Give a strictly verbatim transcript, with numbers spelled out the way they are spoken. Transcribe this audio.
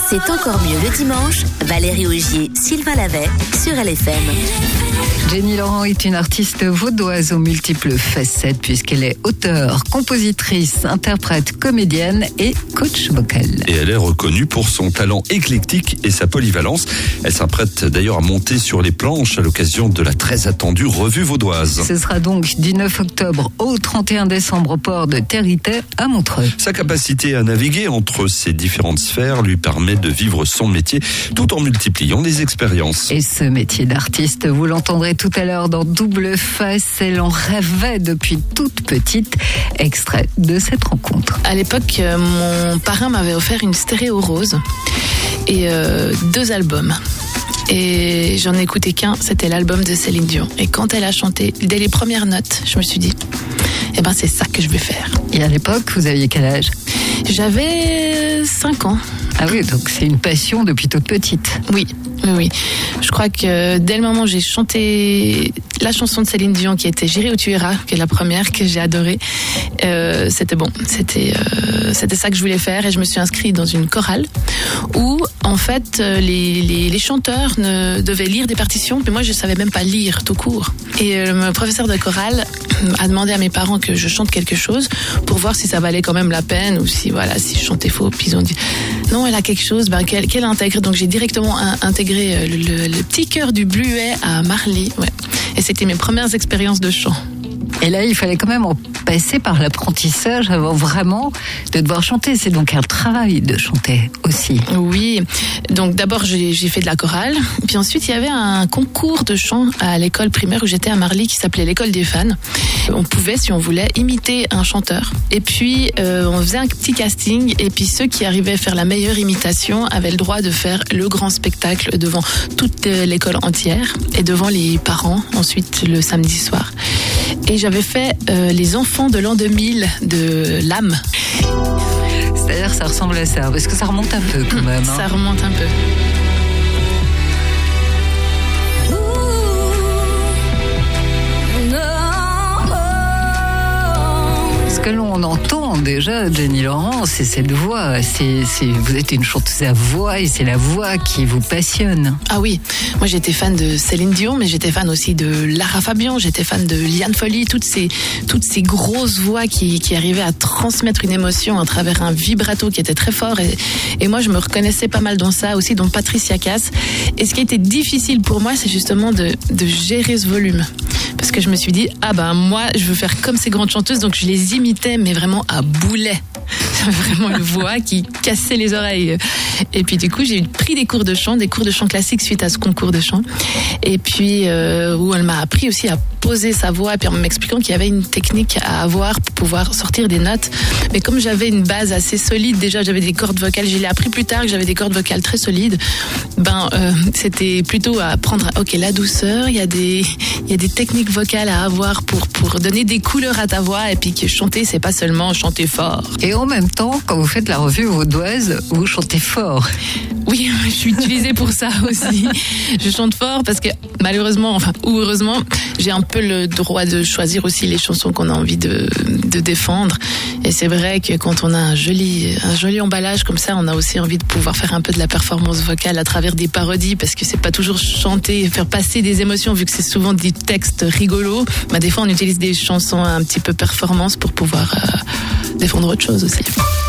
C'est encore mieux le dimanche. Valérie Augier, Sylvain Lavet sur L F M. Jenny Laurent est une artiste vaudoise aux multiples facettes puisqu'elle est auteure, compositrice, interprète, comédienne et coach vocal. Et elle est reconnue pour son talent éclectique et sa polyvalence. Elle s'apprête d'ailleurs à monter sur les planches à l'occasion de la très attendue Revue vaudoise. Ce sera donc du neuf octobre au trente et un décembre au port de Territet à Montreux. Sa capacité à naviguer entre ces différentes sphères lui permet de vivre son métier tout en multipliant les expériences. Et ce métier d'artiste, vous l'entendrez tout à l'heure dans Double Face, elle en rêvait depuis toute petite. Extrait de cette rencontre. À l'époque, mon parrain m'avait offert une stéréo rose et euh, deux albums. Et j'en ai écouté qu'un, c'était l'album de Céline Dion. Et quand elle a chanté, dès les premières notes, je me suis dit, eh ben c'est ça que je vais faire. Et à l'époque, vous aviez quel âge ? J'avais cinq ans. Ah oui, donc c'est une passion depuis toute petite. Oui, oui, oui. Je crois que dès le moment où j'ai chanté la chanson de Céline Dion qui était J'irai où tu iras, qui est la première que j'ai adorée, euh, c'était bon. C'était, euh, c'était ça que je voulais faire et je me suis inscrite dans une chorale où, en fait, les, les, les chanteurs ne devaient lire des partitions, mais moi je savais même pas lire tout court. Et euh, le professeur de chorale a demandé à mes parents que je chante quelque chose pour voir si ça valait quand même la peine ou si, voilà, si je chantais faux. Puis ils ont dit non, elle a quelque chose, ben, qu'elle, qu'elle intègre. Donc j'ai directement intégré le, le, le petit cœur du Bluet à Marly. Ouais. Et c'était mes premières expériences de chant. Et là, il fallait quand même en passer par l'apprentissage avant vraiment de devoir chanter. C'est donc un travail de chanter aussi. Oui. Donc d'abord, j'ai, j'ai fait de la chorale. Puis ensuite, il y avait un concours de chant à l'école primaire où j'étais à Marly qui s'appelait l'école des fans. On pouvait, si on voulait, imiter un chanteur. Et puis, euh, on faisait un petit casting. Et puis, ceux qui arrivaient à faire la meilleure imitation avaient le droit de faire le grand spectacle devant toute l'école entière et devant les parents, ensuite le samedi soir. Et j'avais fait euh, les enfants de l'an deux mille de l'âme. C'est-à-dire ça ressemble à ça, parce que ça remonte un peu quand même. Hein. Ça remonte un peu. Ce que l'on entend déjà, Jenny Laurent, c'est cette voix. C'est, c'est, vous êtes une chanteuse à voix et c'est la voix qui vous passionne. Ah oui, moi j'étais fan de Céline Dion, mais j'étais fan aussi de Lara Fabian, j'étais fan de Liane Folly, toutes ces, toutes ces grosses voix qui, qui arrivaient à transmettre une émotion à travers un vibrato qui était très fort. Et, et moi je me reconnaissais pas mal dans ça aussi, dans Patricia Cass. Et ce qui était difficile pour moi, c'est justement de, de gérer ce volume. Parce que je me suis dit, ah ben moi je veux faire comme ces grandes chanteuses, donc je les imitais mais vraiment à boulet. J'avais vraiment une voix qui cassait les oreilles. Et puis du coup j'ai pris des cours de chant, des cours de chant classique suite à ce concours de chant. Et puis euh, où elle m'a appris aussi à poser sa voix, et puis en m'expliquant qu'il y avait une technique à avoir pour pouvoir sortir des notes. Mais comme j'avais une base assez solide, déjà j'avais des cordes vocales, je l'ai appris plus tard que j'avais des cordes vocales très solides, ben euh, c'était plutôt à apprendre, ok, la douceur, il y a des, il y a des techniques vocales à avoir pour, pour donner des couleurs à ta voix, et puis que chanter, c'est pas seulement chanter fort. Et en même temps, quand vous faites la revue vaudoise, vous chantez fort. Oui, je suis utilisée pour ça aussi. Je chante fort parce que malheureusement, enfin, ou heureusement, j'ai un peu le droit de choisir aussi les chansons qu'on a envie de, de défendre. Et c'est vrai que quand on a un joli, un joli emballage comme ça, on a aussi envie de pouvoir faire un peu de la performance vocale à travers des parodies, parce que c'est pas toujours chanter, faire passer des émotions, vu que c'est souvent des textes rigolos. Bah, des fois, on utilise des chansons un petit peu performance pour pouvoir euh, défendre autre chose aussi.